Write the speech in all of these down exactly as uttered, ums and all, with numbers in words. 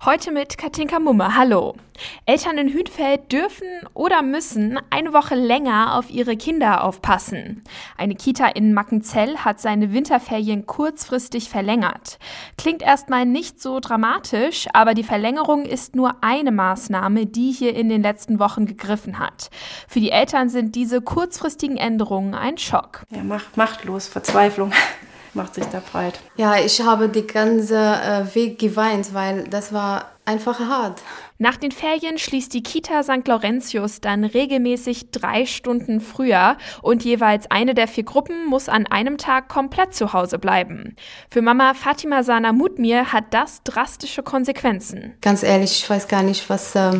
Heute mit Katinka Mumme. Hallo. Eltern in Hünfeld dürfen oder müssen eine Woche länger auf ihre Kinder aufpassen. Eine Kita in Mackenzell hat seine Winterferien kurzfristig verlängert. Klingt erstmal nicht so dramatisch, aber die Verlängerung ist nur eine Maßnahme, die hier in den letzten Wochen gegriffen hat. Für die Eltern sind diese kurzfristigen Änderungen ein Schock. Ja, macht, machtlos, Verzweiflung macht sich da breit. Ja, ich habe den ganzen äh, Weg geweint, weil das war einfach hart. Nach den Ferien schließt die Kita Sankt Laurentius dann regelmäßig drei Stunden früher und jeweils eine der vier Gruppen muss an einem Tag komplett zu Hause bleiben. Für Mama Fatima Sana Mutmir hat das drastische Konsequenzen. Ganz ehrlich, ich weiß gar nicht, was, äh,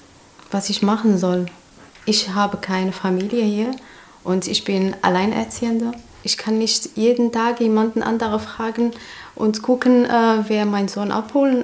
was ich machen soll. Ich habe keine Familie hier und ich bin Alleinerziehende. Ich kann nicht jeden Tag jemanden anderen fragen und gucken, äh, wer meinen Sohn abholen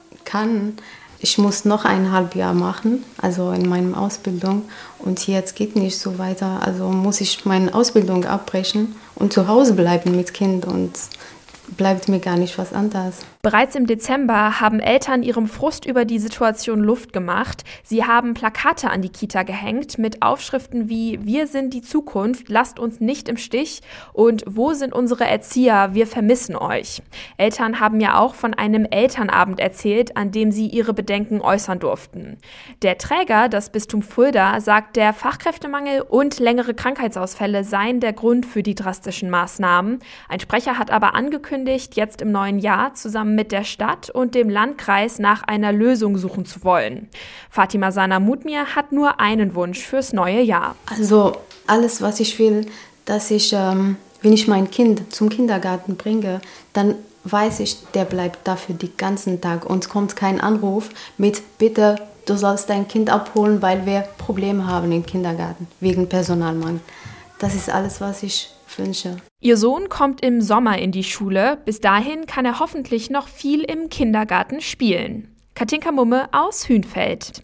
kann. Ich muss noch eineinhalb Jahre machen, also in meiner Ausbildung. Und jetzt geht nicht so weiter. Also muss ich meine Ausbildung abbrechen und zu Hause bleiben mit Kind. Und bleibt mir gar nicht was anderes. Bereits im Dezember haben Eltern ihrem Frust über die Situation Luft gemacht. Sie haben Plakate an die Kita gehängt mit Aufschriften wie „Wir sind die Zukunft, lasst uns nicht im Stich" und „Wo sind unsere Erzieher, wir vermissen euch". Eltern haben ja auch von einem Elternabend erzählt, an dem sie ihre Bedenken äußern durften. Der Träger, das Bistum Fulda, sagt, der Fachkräftemangel und längere Krankheitsausfälle seien der Grund für die drastischen Maßnahmen. Ein Sprecher hat aber angekündigt, jetzt im neuen Jahr zusammen mit der Stadt und dem Landkreis nach einer Lösung suchen zu wollen. Fatima Sana Mutmir hat nur einen Wunsch fürs neue Jahr. Also alles, was ich will, dass ich, ähm, wenn ich mein Kind zum Kindergarten bringe, dann weiß ich, der bleibt dafür den ganzen Tag und es kommt kein Anruf mit „Bitte, du sollst dein Kind abholen, weil wir Probleme haben im Kindergarten wegen Personalmangel". Das ist alles, was ich wünsche. Ihr Sohn kommt im Sommer in die Schule. Bis dahin kann er hoffentlich noch viel im Kindergarten spielen. Katinka Mumme aus Hünfeld.